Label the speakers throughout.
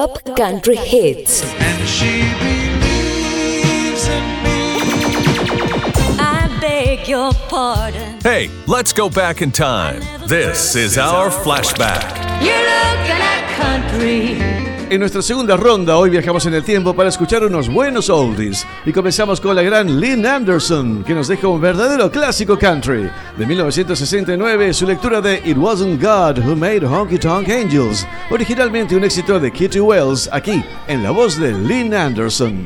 Speaker 1: Top Country Hits.
Speaker 2: And she believes in me.
Speaker 3: I beg your pardon.
Speaker 4: Hey, let's go back in time. This is our flashback.
Speaker 3: You're looking at country.
Speaker 5: En nuestra segunda ronda, hoy viajamos en el tiempo para escuchar unos buenos oldies. Y comenzamos con la gran Lynn Anderson, que nos deja un verdadero clásico country. De 1969, su lectura de It Wasn't God Who Made Honky Tonk Angels, originalmente un éxito de Kitty Wells, aquí, en la voz de Lynn Anderson.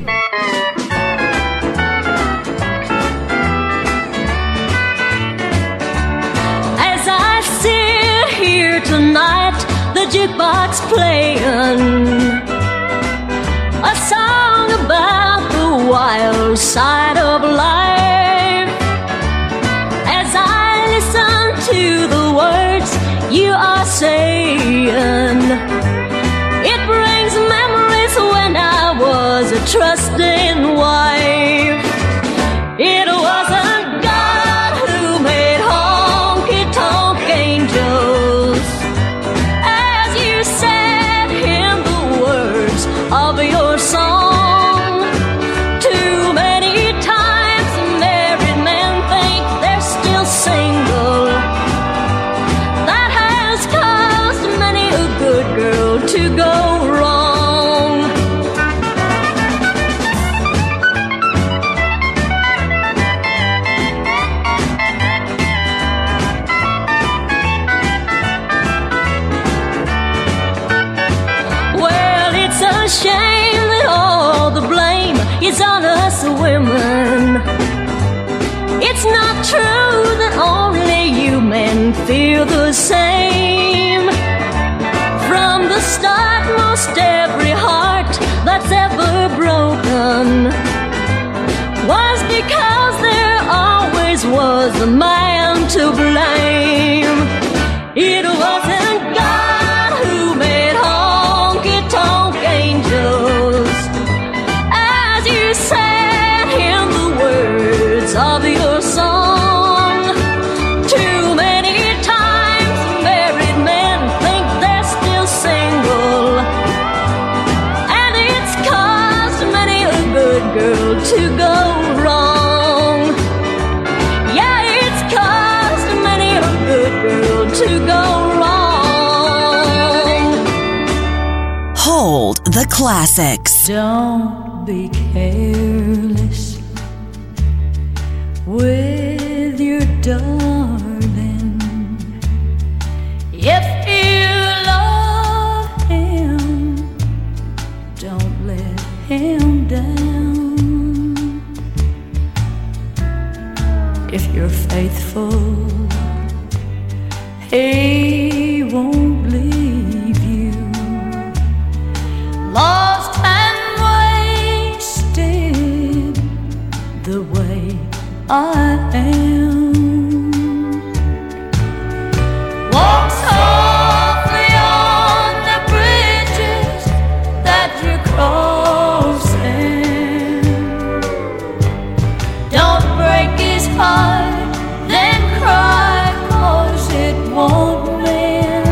Speaker 3: As I sit here tonight, the jukebox playing a song about the wild side of life. As I listen to the words you are saying, it brings memories when I was a trusting wife. It wasn't God who made honky-tonk angels, of your song. Too many times married men think they're still single. That has caused many a good girl to go wrong. Well, it's a shame that all the blame is on us women. It's not true that only you men feel the same. From the start, most every heart that's ever broken was because there always was a man to blame. It wasn't God who made honky-tonk angels, as you said in the words of your song. Too many times married men think they're still single, and it's caused many a good girl to go wrong. Yeah, it's caused many a good girl to go wrong.
Speaker 6: Hold the classics.
Speaker 7: Don't be careless with your darling. If you love him, don't let him down. If you're faithful, he won't leave you lost and wasted the way I am. Walk softly on the bridges that you're crossing. Don't break his heart, then cry, 'cause it won't mend.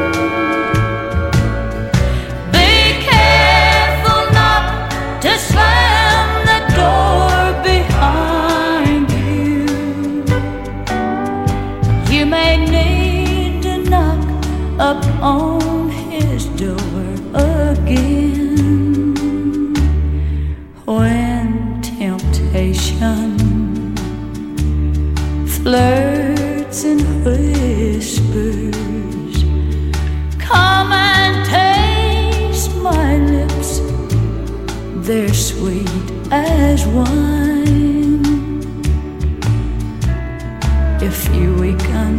Speaker 7: Be careful not to slam the door behind you. You may need to knock upon his door again when temptation flirts and whispers. Come and taste my lips, they're sweet as wine. If you weaken,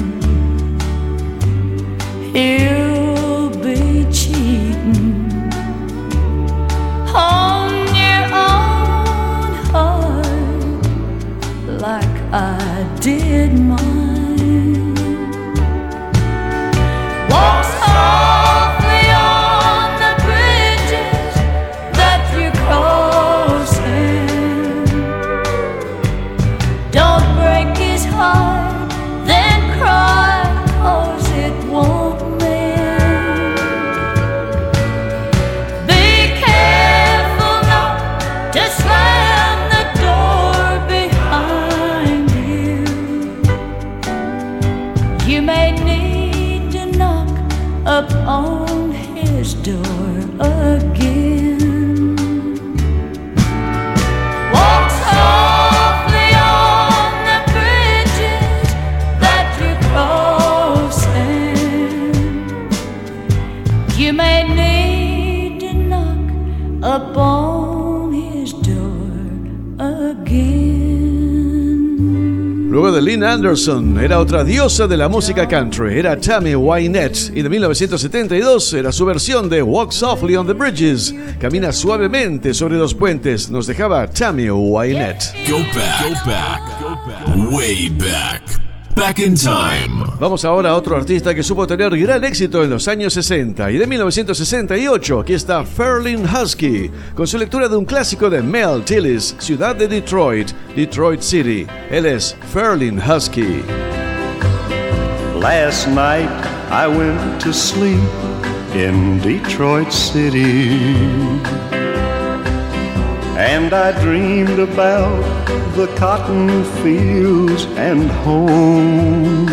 Speaker 7: you'll be cheating on your own heart like I did mine. Walk softly on the bridges that you're crossing. door again. Walk softly on the bridges that you're crossing. You may need to knock upon his door again.
Speaker 5: Luego de Lynn Anderson, era otra diosa de la música country, era Tammy Wynette, y de 1972 era su versión de Walk Softly on the Bridges, Camina suavemente sobre los puentes, nos dejaba Tammy Wynette.
Speaker 8: Go back, way back. Back in time.
Speaker 5: Vamos ahora a otro artista que supo tener gran éxito en los años 60 y de 1968. Aquí está Ferlin Husky con su lectura de un clásico de Mel Tillis, Ciudad de Detroit, Detroit City. Él es Ferlin Husky.
Speaker 9: Last night I went to sleep in Detroit City, and I dreamed about the cotton fields and home.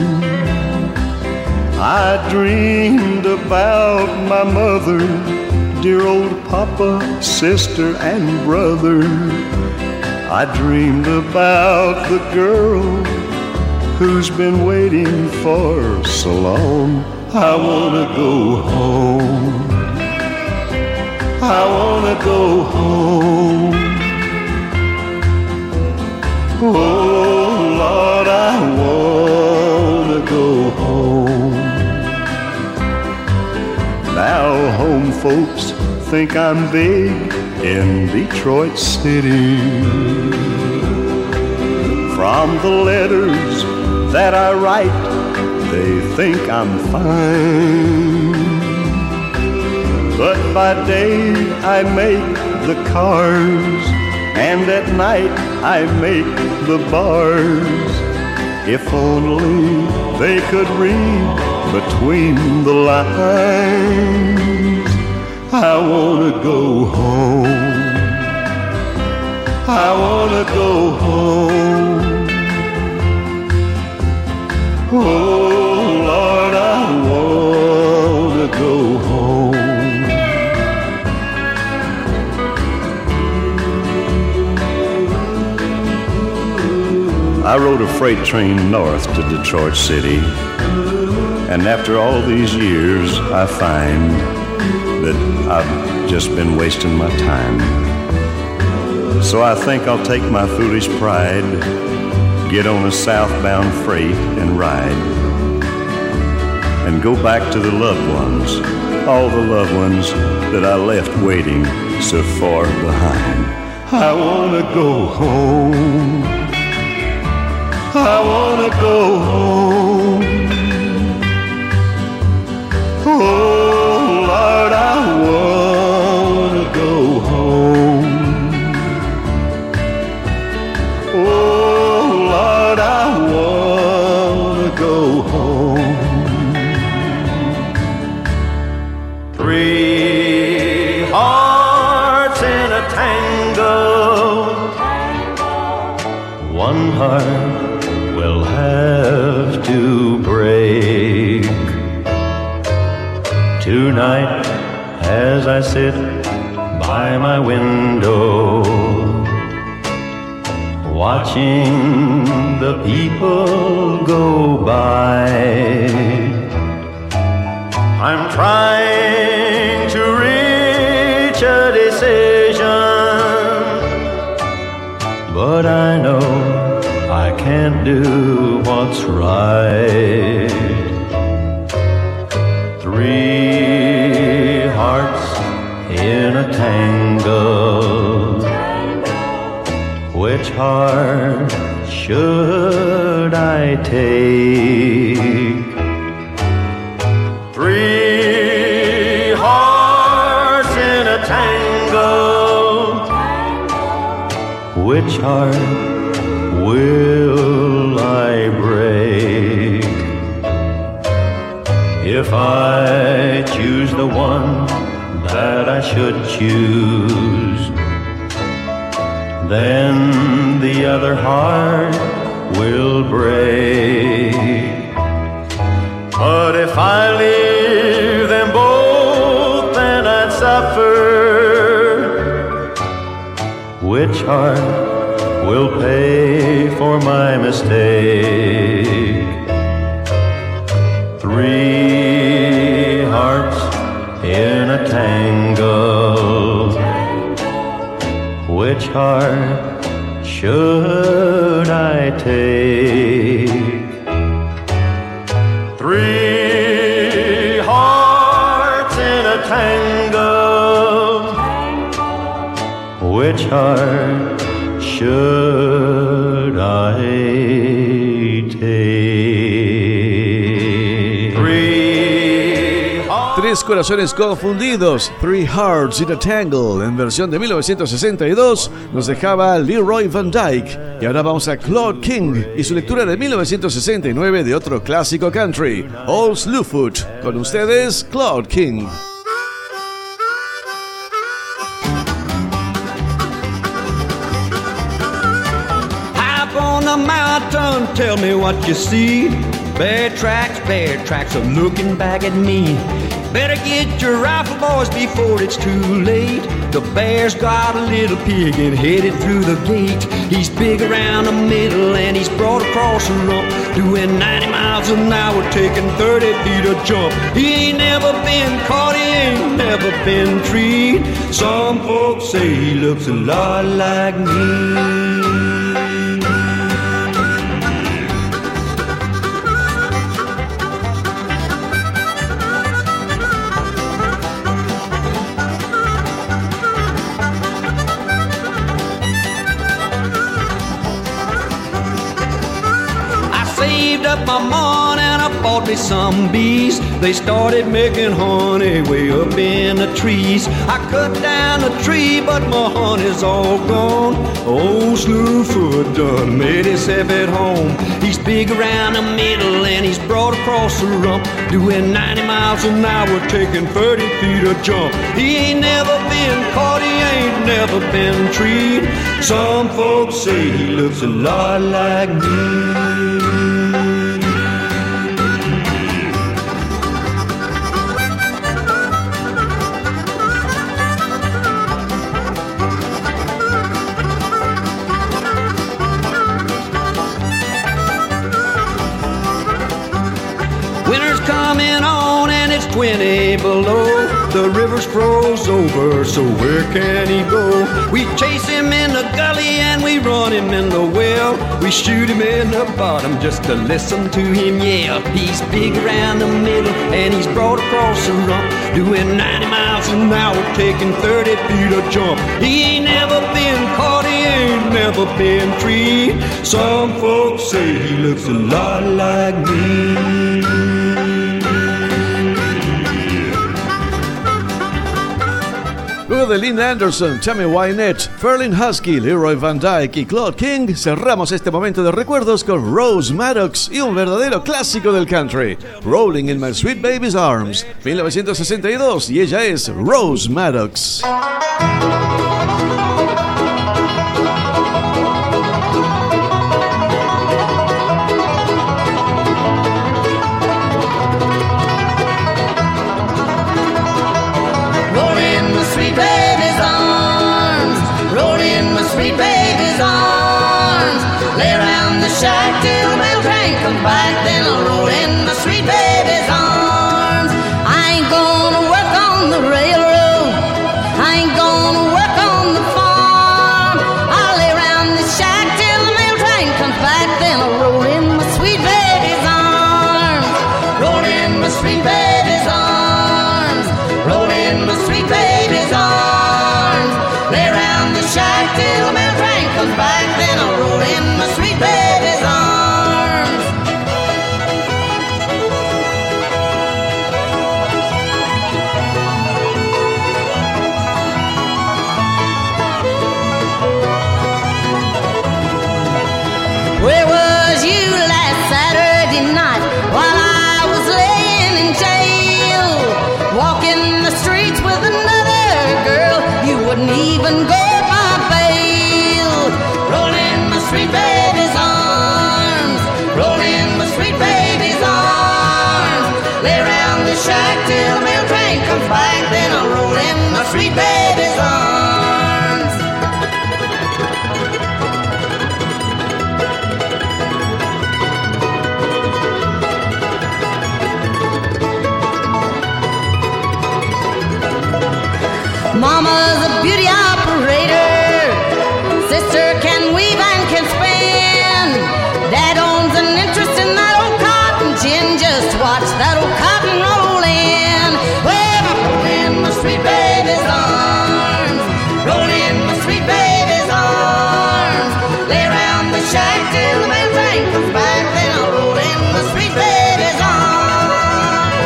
Speaker 9: I dreamed about my mother, dear old papa, sister, and brother. I dreamed about the girl who's been waiting for so long. I wanna go home. I wanna go home. Oh Lord, I wanna go home. Now home folks think I'm big in Detroit City. From the letters that I write, they think I'm fine. But by day I make the cars, and at night I make the bars. If only they could read between the lines. I wanna go home. I wanna go home. Oh Lord, I wanna go home. I rode a freight train north to Detroit City, and after all these years I find that I've just been wasting my time. So I think I'll take my foolish pride, get on a southbound freight and ride, and go back to the loved ones, all the loved ones that I left waiting so far behind. I wanna go home. I wanna go home. Oh Lord, I wanna go home. Oh Lord, I wanna go home. 3 hearts in a tango. 1 heart will have to break. Tonight, as I sit by my window, watching the people go by, I'm trying to reach a decision, but I know I can't do what's right. 3 hearts in a tangle. Which heart should I take? 3 hearts in a tangle. Which heart will I break? If I choose the one that I should choose, then the other heart will break. But if I leave them both, then which heart will pay for my mistake? 3 hearts in a tangle. Which heart should I take? 3 hearts in a tangle. Which heart should I take?
Speaker 5: 3 corazones confundidos, 3 Hearts in a Tangle, en versión de 1962, nos dejaba Leroy Van Dyke. Y ahora vamos a Claude King y su lectura de 1969 de otro clásico country, Old Slewfoot. Con ustedes, Claude King.
Speaker 10: Up on the mountain, tell me what you see. Bear tracks are looking back at me. Better get your rifle, boys, before it's too late. The bear's got a little pig and headed through the gate. He's big around the middle and he's broad across the rump, doing 90 miles an hour, taking 30 feet a jump. He ain't never been caught, he ain't never been treed. Some folks say he looks a lot like me. Up my money and I bought me some bees. They started making honey way up in the trees. I cut down a tree but my honey's all gone. Old Slewfoot done made himself at home. He's big around the middle and he's broad across the rump, doing 90 miles an hour, taking 30 feet a jump. He ain't never been caught, he ain't never been treed. Some folks say he looks a lot like me. Coming on and it's 20 below. The river's froze over, so where can he go? We chase him in the gully and we run him in the well. We shoot him in the bottom just to listen to him yell. He's big around the middle and he's broad across the rump, doing 90 miles an hour, taking 30 feet a jump. He ain't never been caught, he ain't never been treed. Some folks say he looks a lot like me.
Speaker 5: Luego de Lynn Anderson, Tammy Wynette, Ferlin Husky, Leroy Van Dyke y Claude King, cerramos este momento de recuerdos con Rose Maddox y un verdadero clásico del country, Rolling in My Sweet Baby's Arms, 1962, y ella es Rose Maddox.
Speaker 7: Sweet baby's arms, lay around the shack till the mail train comes back. Then I'll roll in my sweet baby's arms. I ain't gonna work on the railroad, I ain't gonna work on the farm. I'll lay around the shack till the mail train comes back. Then I'll roll in my sweet baby's arms. Roll in my sweet baby's arms, roll in my sweet baby's arms. Lay around the shack till the mail train comes back. Then I'll roll in my sweet baby's arms. Where was you last Saturday night while I was laying in jail? Walking the streets with another girl, you wouldn't even go by bail. Roll in my sweet baby's arms, roll in my sweet baby's arms. Lay around the shack till the mail train comes back. Then I'll roll in my sweet baby's arms. Mama's a beauty operator. Sister can weave and can spin. Dad owns an interest in that old cotton gin. Just watch that old cotton roll in. Well, roll in my sweet baby's arms. Roll in my sweet baby's arms. Lay around the shack till the mail train comes back. Then I'll roll in my sweet baby's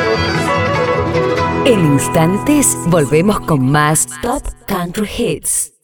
Speaker 7: arms.
Speaker 1: En instantes volvemos con más Top Country Hits.